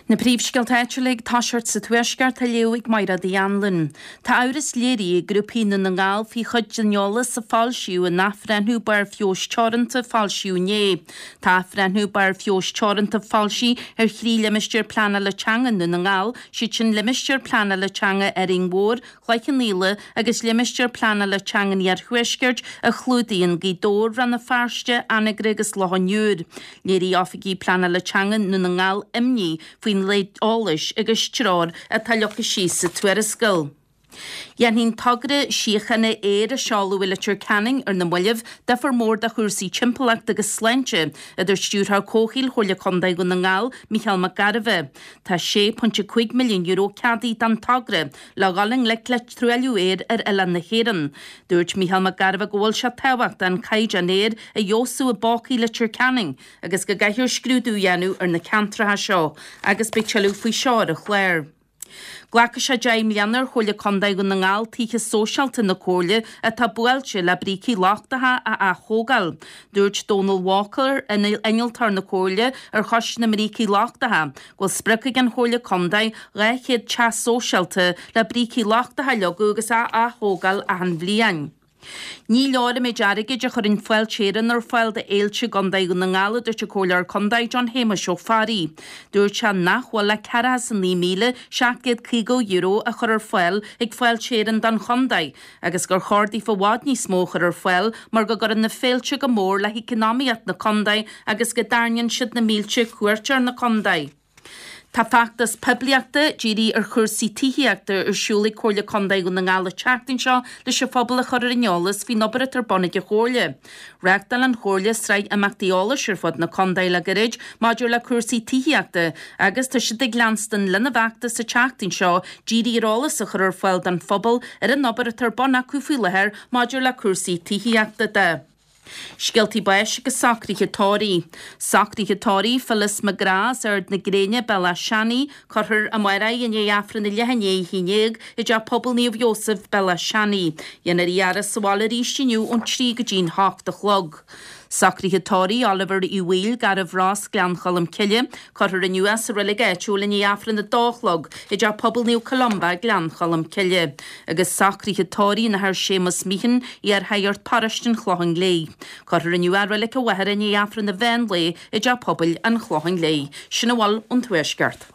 Na príomhsceiltéitiúlaigh táisiart sa tuaisceart a leabhaigh maira dí anlinn. Tá áras léirí grúpína na ngáil fí chud deneola sa fáilsiú a nachfrenú bar fios teoranta fáilsiú né. Tá frenú bar fios teoranta fáilsí chrí limisteir plana le teanga na ngáil, si sin limisteir plana le teanga ringmór, chhlaichan líle agus limisteir plana le teanga ar chuisceart a chlúdaíonn gídór ran na fearste anagre agus lohanniúr. Léirí áfigí plana le teanga na ngáil imní faoin leid ális agus trár a taliocha sí sa tuairiscail. Hín tagre siochanna a seáú Williter Canning na muileh de mór de chuirsaí timpplaach agus sleinte idir stúrtha cóchiil chola condaid go na ngáil Michael McGarvey. Tá 6.5 milliún euro ceadaí dan tagre le galing le trúilú ar eile na héan. Dúirt Michael McGarvey ghfuil se tehacht an caid an éir a jósú a báí Williter Canning agus go gaithir scrúdú dhéanú ar na cantratha seo agus be teú faoi seo a chléir. Ghlacha sé deimleanar chola condaid go na ngáil tícha sóisialta na cóla a tá buailte le brící láchtatha a thógáil. Dúirt Donald Walker in einoltar na cóla ar chos na brící láchtatha, ghfuil sprecha an chola condaid réichéad te sóisialta le brící láchtatha leagu agus a thógáil a an bhliain. Ní leáda mé dearige de chur in foiil chéan ar foiil de éilte gandaid go na ngála dúirt cólar condaid John Héma seo farí. Dúirt se nachhfuil le cara san 9,700 euro a chur ar foiil ag foiil chéan dan chondaid, agus gur chordaí fád ní smóchar ar foiil mar go gur na féilte go mór le economiacht na condaid agus go darneann siad na mílte cuairtear na condaid. Tá factas pobliachta ddírí ar chuirsaí tííachta ar siúla cóla condaid go na ngála teachtain seo le se phobal a chur ineolalas hí nobar tar bonnig a chóla. Reachtal an chóla sraid amachtaíolalas ar fod na condaid le garid maidir le chuirsaí tííachta agus tá si de glanstan lena bhachta sa teachtain seo ddírí rálas a chur ar foiil dan phobal ar an nobar tar bonna cuafuileir maidir le chuirsaí tííachta de. Scialtaí bais agus sacríthe tóirí. Sacríthe tóirí Phyllis McGrath ar na gréine Bella Shani, chuthir a maira in éafran na lehanné hínéag i d pobl níomh Joseph Bella Shani. Dhéanaar iarra sála ríistiniu ón trí go dín hácht a chlog. Sacríthe tóirí Oliver I Wheel gar a bhrás gleanchalam ciile, chuthir in US a relegéitiúil in éafran na dálog i d pobl níomh Columba gleanchalam ciile. Agus sacríthe tóirí na thar Seamus Meehan I ar hairt parastin chlóhan lé. Chuthir in UR le go wehar in éafran na bhean lé i d pobl an chlóhan lé. Sinna bháil an tuaisceart.